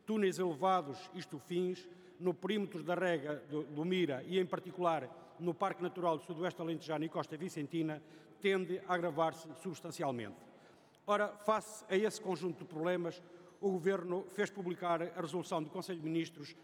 túneis elevados e estufins, no perímetro da rega do Mira e, em particular, no Parque Natural do Sudoeste Alentejano e Costa Vicentina, tende a agravar-se substancialmente. Ora, face a esse conjunto de problemas, o Governo fez publicar a Resolução do Conselho de Ministros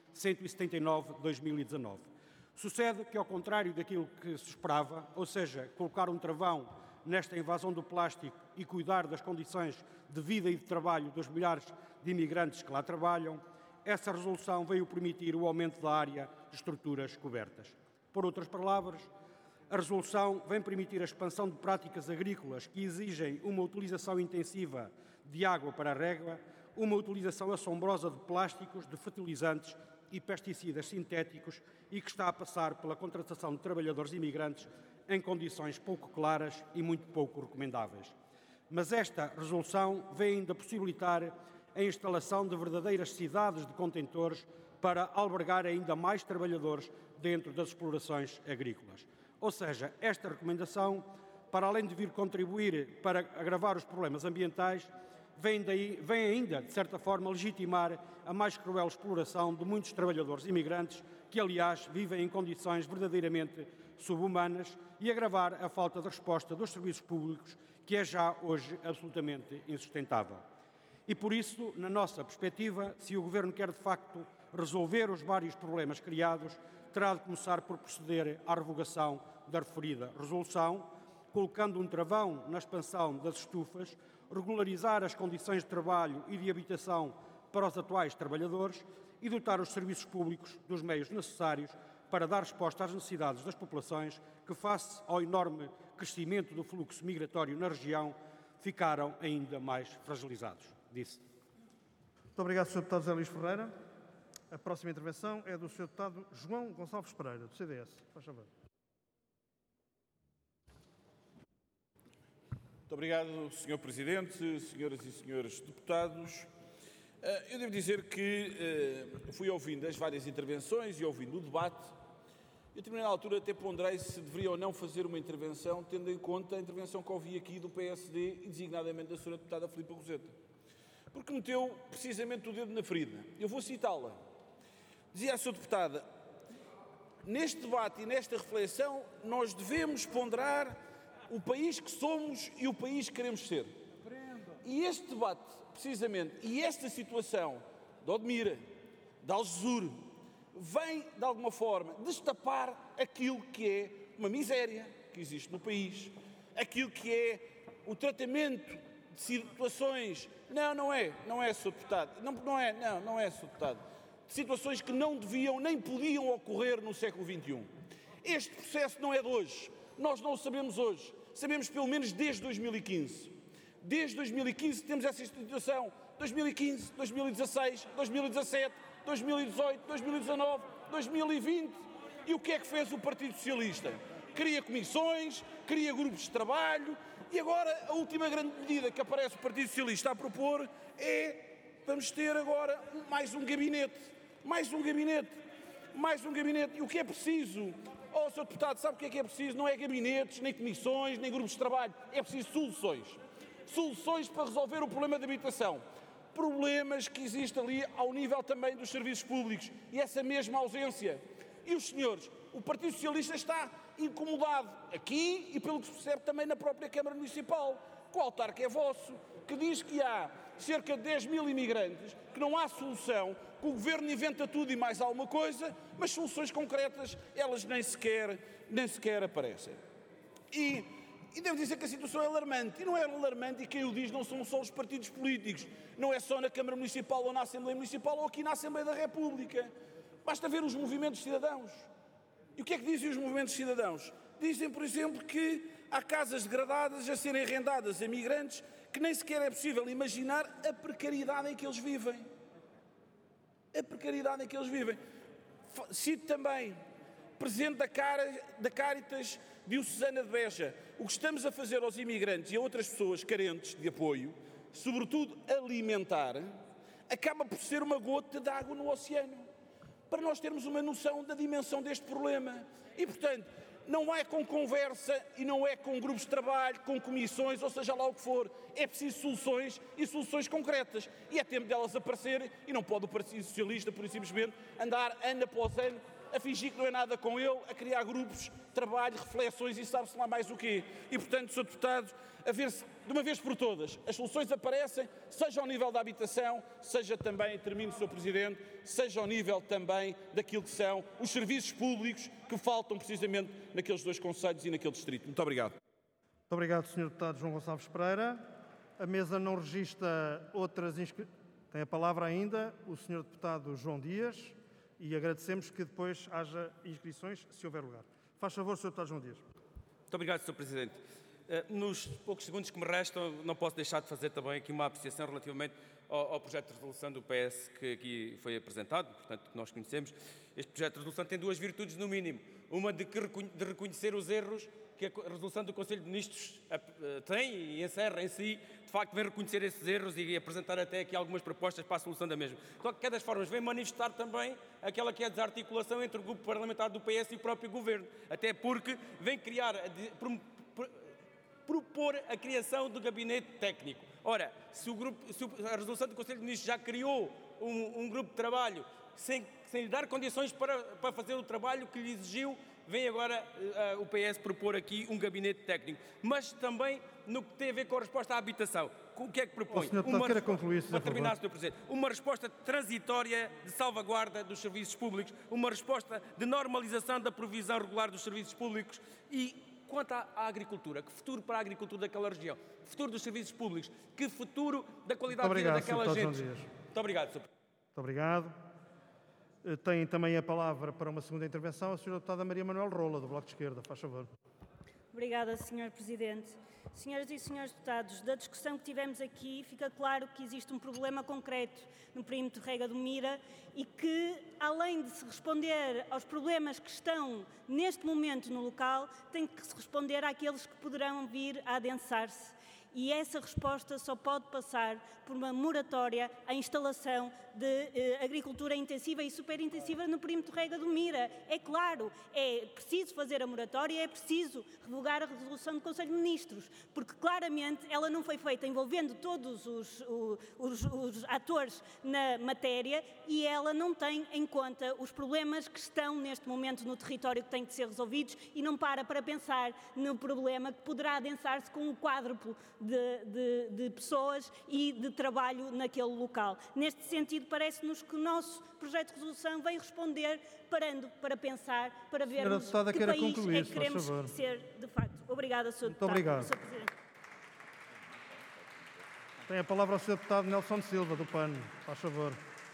179 de 2019. Sucede que, ao contrário daquilo que se esperava, ou seja, colocar um travão nesta invasão do plástico e cuidar das condições de vida e de trabalho dos milhares de imigrantes que lá trabalham, essa resolução veio permitir o aumento da área de estruturas cobertas. Por outras palavras, a resolução vem permitir a expansão de práticas agrícolas que exigem uma utilização intensiva de água para a rega, uma utilização assombrosa de plásticos, de fertilizantes e pesticidas sintéticos e que está a passar pela contratação de trabalhadores imigrantes em condições pouco claras e muito pouco recomendáveis. Mas esta resolução vem ainda possibilitar a instalação de verdadeiras cidades de contentores para albergar ainda mais trabalhadores dentro das explorações agrícolas. Ou seja, esta recomendação, para além de vir contribuir para agravar os problemas ambientais, vem ainda, de certa forma, legitimar a mais cruel exploração de muitos trabalhadores imigrantes que, aliás, vivem em condições verdadeiramente subhumanas e agravar a falta de resposta dos serviços públicos, que é já hoje absolutamente insustentável. E por isso, na nossa perspectiva, se o Governo quer de facto resolver os vários problemas criados, terá de começar por proceder à revogação da referida resolução, colocando um travão na expansão das estufas, regularizar as condições de trabalho e de habitação para os atuais trabalhadores e dotar os serviços públicos dos meios necessários para dar resposta às necessidades das populações que, face ao enorme crescimento do fluxo migratório na região, ficaram ainda mais fragilizados. Disse. Muito obrigado, Sr. Deputado José Luís Ferreira. A próxima intervenção é do Sr. Deputado João Gonçalves Pereira, do CDS. Faz favor. Muito obrigado, Sr. Presidente, senhoras e senhores deputados. Eu devo dizer que fui ouvindo as várias intervenções e ouvindo o debate. Eu, a determinada altura, até ponderei se deveria ou não fazer uma intervenção, tendo em conta a intervenção que ouvi aqui do PSD e, designadamente, da Sra. Deputada Filipa Roseta. Porque meteu precisamente o dedo na ferida. Eu vou citá-la. Dizia a Sra. Deputada, neste debate e nesta reflexão, nós devemos ponderar o país que somos e o país que queremos ser. E este debate, precisamente, e esta situação de Odmira, de Algesur, vem, de alguma forma, destapar aquilo que é uma miséria que existe no país, aquilo que é o tratamento de situações... Não é, Sr. Deputado. Não é, Sr. Deputado. De situações que não deviam nem podiam ocorrer no século XXI. Este processo não é de hoje. Nós não o sabemos hoje. Sabemos pelo menos desde 2015. Desde 2015 temos essa situação. 2015, 2016, 2017, 2018, 2019, 2020. E o que é que fez o Partido Socialista? Cria comissões, cria grupos de trabalho e agora a última grande medida que aparece o Partido Socialista a propor é vamos ter agora mais um gabinete. Mais um gabinete. E o que é preciso? Sr. Deputado, sabe o que é preciso? Não é gabinetes, nem comissões, nem grupos de trabalho. É preciso soluções. Soluções para resolver o problema da habitação. Problemas que existem ali ao nível também dos serviços públicos. E essa mesma ausência. E os senhores, o Partido Socialista está incomodado aqui e, pelo que se percebe, também na própria Câmara Municipal. Que o autarca é vosso, que diz que há cerca de 10 mil imigrantes, que não há solução, que o Governo inventa tudo e mais alguma coisa, mas soluções concretas, elas nem sequer aparecem. E devo dizer que a situação é alarmante. E não é alarmante, e quem o diz não são só os partidos políticos. Não é só na Câmara Municipal ou na Assembleia Municipal ou aqui na Assembleia da República. Basta ver os movimentos cidadãos. E o que é que dizem os movimentos cidadãos? Dizem, por exemplo, que há casas degradadas a serem arrendadas a migrantes que nem sequer é possível imaginar a precariedade em que eles vivem. A precariedade em que eles vivem. Cito também, Presidente da Cáritas Diocesana de Beja, o que estamos a fazer aos imigrantes e a outras pessoas carentes de apoio, sobretudo alimentar, acaba por ser uma gota de água no oceano. Para nós termos uma noção da dimensão deste problema. E, portanto, não é com conversa e não é com grupos de trabalho, com comissões, ou seja lá o que for. É preciso soluções e soluções concretas. E é tempo delas aparecerem e não pode o Partido Socialista, por simplesmente, andar ano após ano a fingir que não é nada com ele, a criar grupos de trabalho, reflexões e sabe-se lá mais o quê. E, portanto, Sr. Deputado, a ver se, de uma vez por todas, as soluções aparecem, seja ao nível da habitação, seja também, termino, Sr. Presidente, seja ao nível também daquilo que são os serviços públicos que faltam precisamente naqueles dois concelhos e naquele distrito. Muito obrigado. Muito obrigado, Sr. Deputado João Gonçalves Pereira. A mesa não registra outras inscrições. Tem a palavra ainda o Sr. Deputado João Dias e agradecemos que depois haja inscrições, se houver lugar. Faz favor, Sr. Deputado João Dias. Muito obrigado, Sr. Presidente. Nos poucos segundos que me restam, não posso deixar de fazer também aqui uma apreciação relativamente ao projeto de resolução do PS que aqui foi apresentado, portanto, que nós conhecemos. Este projeto de resolução tem duas virtudes, no mínimo. Uma de reconhecer os erros que a resolução do Conselho de Ministros tem e encerra em si, de facto, vem reconhecer esses erros e apresentar até aqui algumas propostas para a solução da mesma. De qualquer das formas, vem manifestar também aquela que é a desarticulação entre o grupo parlamentar do PS e o próprio Governo, até porque vem propor a criação do gabinete técnico. Ora, se a resolução do Conselho de Ministros já criou um grupo de trabalho sem lhe dar condições para fazer o trabalho que lhe exigiu, vem agora o PS propor aqui um gabinete técnico. Mas também no que tem a ver com a resposta à habitação. O que é que propõe? Queira concluir, para terminar, Sr. Presidente, uma resposta transitória de salvaguarda dos serviços públicos, uma resposta de normalização da provisão regular dos serviços públicos e, quanto à agricultura, que futuro para a agricultura daquela região? Que futuro dos serviços públicos? Que futuro da qualidade de vida daquela gente? Muito obrigado, Sr. Presidente. Muito obrigado. Tem também a palavra para uma segunda intervenção a Sra. Deputada Maria Manuel Rola, do Bloco de Esquerda. Faz favor. Obrigada, Sr. Presidente. Senhoras e senhores deputados, da discussão que tivemos aqui, fica claro que existe um problema concreto no perímetro Rega do Mira e que, além de se responder aos problemas que estão neste momento no local, tem que se responder àqueles que poderão vir a adensar-se. E essa resposta só pode passar por uma moratória à instalação de agricultura intensiva e superintensiva no perímetro Rega do Mira. É claro, é preciso fazer a moratória, é preciso revogar a resolução do Conselho de Ministros, porque claramente ela não foi feita envolvendo todos os atores na matéria e ela não tem em conta os problemas que estão neste momento no território que têm de ser resolvidos e não para pensar no problema que poderá adensar-se com o quádruplo de pessoas e de trabalho naquele local. Neste sentido, parece-nos que o nosso projeto de resolução vem responder parando para pensar, para vermos que país é que queremos ser de facto. Obrigada, Sr. Deputado. Muito obrigado. Sr. Presidente. Tem a palavra o Sr. Deputado Nelson Silva, do PAN. Faz favor.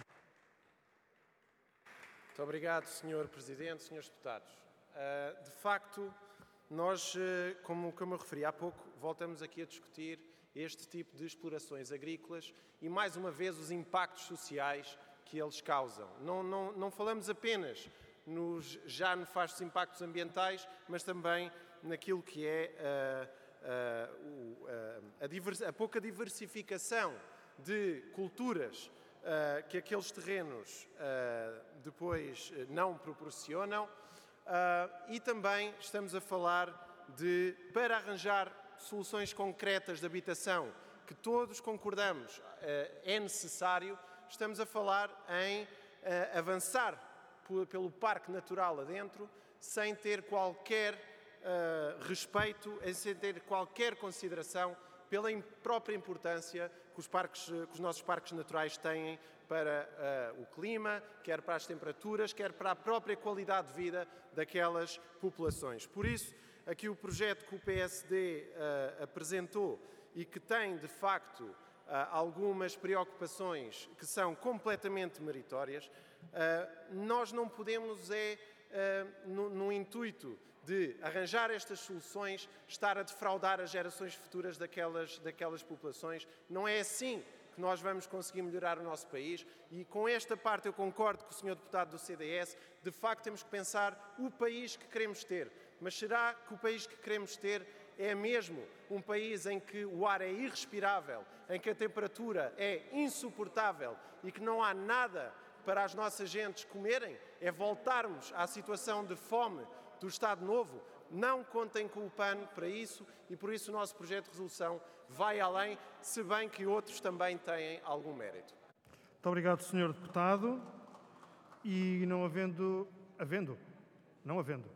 Muito obrigado, Sr. Presidente, Srs. Deputados. De facto, nós, como eu referi há pouco, voltamos aqui a discutir este tipo de explorações agrícolas e, mais uma vez, os impactos sociais que eles causam. Não falamos apenas nos já nefastos impactos ambientais, mas também naquilo que é a pouca diversificação de culturas que aqueles terrenos depois não proporcionam. E também estamos a falar para arranjar soluções concretas de habitação, que todos concordamos é necessário, estamos a falar em avançar pelo Parque Natural adentro, sem ter qualquer respeito, sem ter qualquer consideração pela própria importância que os nossos parques naturais têm para o clima, quer para as temperaturas, quer para a própria qualidade de vida daquelas populações. Por isso, aqui o projeto que o PSD apresentou e que tem, de facto, algumas preocupações que são completamente meritórias, nós não podemos, no intuito de arranjar estas soluções, estar a defraudar as gerações futuras daquelas populações. Não é assim que nós vamos conseguir melhorar o nosso país e com esta parte eu concordo com o Sr. Deputado do CDS, de facto temos que pensar o país que queremos ter. Mas será que o país que queremos ter é mesmo um país em que o ar é irrespirável, em que a temperatura é insuportável e que não há nada para as nossas gentes comerem? É voltarmos à situação de fome do Estado Novo, Não contem com o PAN para isso e por isso o nosso projeto de resolução vai além, se bem que outros também têm algum mérito. Muito obrigado, Sr. Deputado. E não havendo... Não havendo.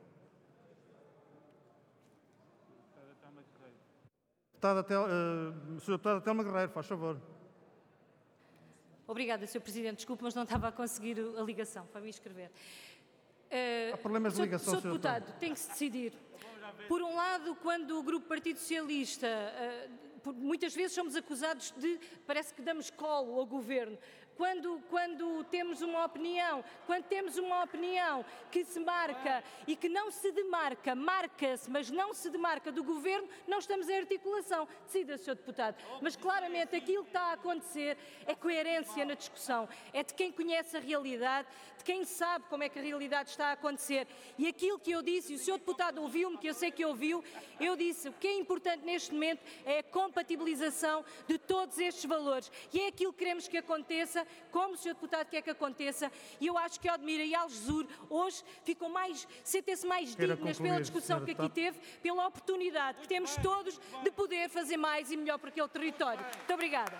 Sr. Deputada Telma Guerreiro, faz favor. Obrigada, Sr. Presidente. Desculpe, mas não estava a conseguir a ligação para me inscrever. Há problemas de ligação, Sr. Deputado, tem que se decidir. Por um lado, quando o Grupo Partido Socialista, muitas vezes somos acusados de, parece que damos colo ao Governo. Quando temos uma opinião que se marca e que não se demarca, marca-se, mas não se demarca do Governo, não estamos em articulação. Decida, Sr. Deputado. Mas claramente aquilo que está a acontecer é coerência na discussão, é de quem conhece a realidade, de quem sabe como é que a realidade está a acontecer. E aquilo que eu disse, e o Sr. Deputado ouviu-me, que eu sei que ouviu, eu disse o que é importante neste momento é a compatibilização de todos estes valores. E é aquilo que queremos que aconteça, como o Sr. Deputado quer que aconteça, e eu acho que Odmira e Algesur hoje sentem-se mais dignas pela discussão que aqui teve, pela oportunidade que temos todos de poder fazer mais e melhor para aquele território. Muito obrigada.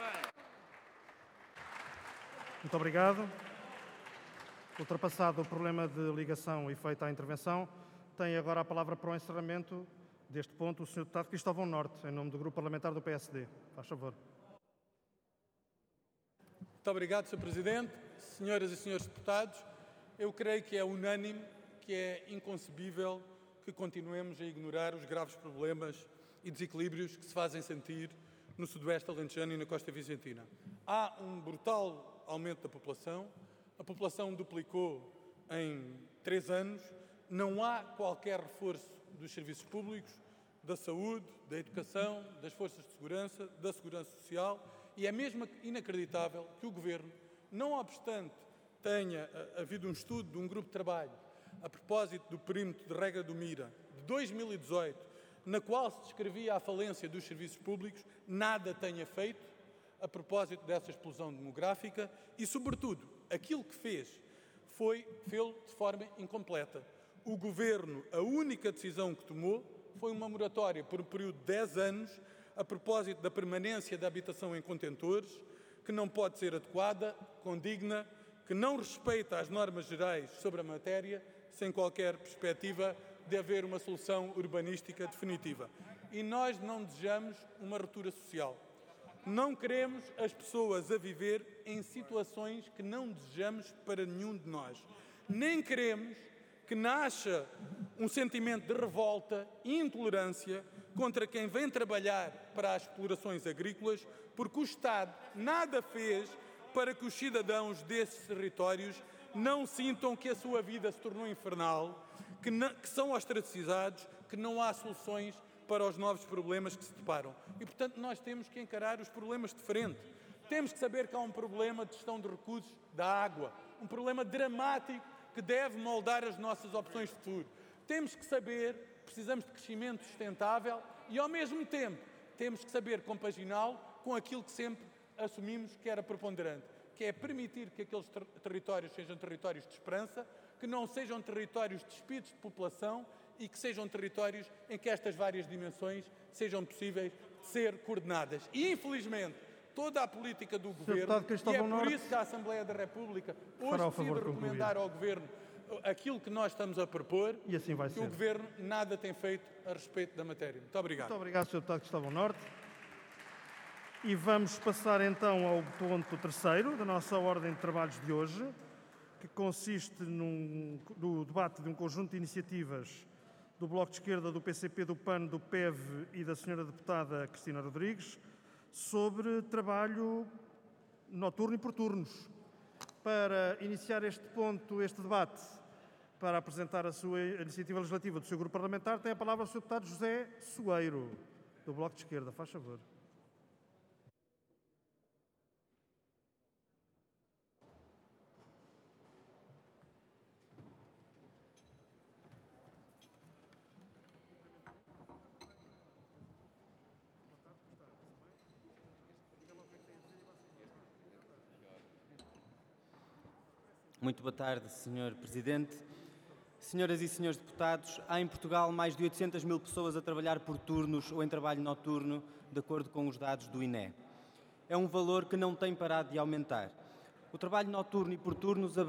Muito obrigado. Ultrapassado o problema de ligação e feita a intervenção, tem agora a palavra para o encerramento deste ponto o Sr. Deputado Cristóvão Norte, em nome do Grupo Parlamentar do PSD. Faz favor. Muito obrigado, Sr. Presidente. Senhoras e senhores deputados, eu creio que é unânime, que é inconcebível que continuemos a ignorar os graves problemas e desequilíbrios que se fazem sentir no sudoeste alentejano e na costa vicentina. Há um brutal aumento da população, a população duplicou em 3 anos, não há qualquer reforço dos serviços públicos, da saúde, da educação, das forças de segurança, da segurança social, e é mesmo inacreditável que o Governo, não obstante tenha havido um estudo de um grupo de trabalho a propósito do perímetro de rega do Mira de 2018, na qual se descrevia a falência dos serviços públicos, nada tenha feito a propósito dessa explosão demográfica e, sobretudo, aquilo que fê-lo de forma incompleta. O Governo, a única decisão que tomou foi uma moratória por um período de 10 anos a propósito da permanência da habitação em contentores, que não pode ser adequada, condigna, que não respeita as normas gerais sobre a matéria, sem qualquer perspectiva de haver uma solução urbanística definitiva. E nós não desejamos uma ruptura social. Não queremos as pessoas a viver em situações que não desejamos para nenhum de nós. Nem queremos que nasça um sentimento de revolta e intolerância contra quem vem trabalhar para as explorações agrícolas, porque o Estado nada fez para que os cidadãos desses territórios não sintam que a sua vida se tornou infernal, que são ostracizados, que não há soluções para os novos problemas que se deparam. E, portanto, nós temos que encarar os problemas de frente. Temos que saber que há um problema de gestão de recursos da água, um problema dramático que deve moldar as nossas opções de futuro. Temos que saber, precisamos de crescimento sustentável e, ao mesmo tempo, temos que saber compaginá-lo com aquilo que sempre assumimos que era preponderante, que é permitir que aqueles territórios sejam territórios de esperança, que não sejam territórios despidos de população e que sejam territórios em que estas várias dimensões sejam possíveis de ser coordenadas. E, infelizmente, toda a política do Governo, e é por isso que a Assembleia da República hoje decide recomendar ao Governo aquilo que nós estamos a propor, e assim vai ser. O Governo nada tem feito a respeito da matéria. Muito obrigado. Muito obrigado, Sr. Deputado Cristóvão Norte. E vamos passar então ao ponto terceiro da nossa ordem de trabalhos de hoje, que consiste no debate de um conjunto de iniciativas do Bloco de Esquerda, do PCP, do PAN, do PEV e da Sra. Deputada Cristina Rodrigues, sobre trabalho noturno e por turnos. Para iniciar este ponto, este debate, para apresentar a sua iniciativa legislativa do seu grupo parlamentar, tem a palavra o Sr. Deputado José Soeiro, do Bloco de Esquerda. Faz favor. Muito boa tarde, Sr. Presidente, Senhoras e senhores deputados, há em Portugal mais de 800 mil pessoas a trabalhar por turnos ou em trabalho noturno, de acordo com os dados do INE. É um valor que não tem parado de aumentar. O trabalho noturno e por turnos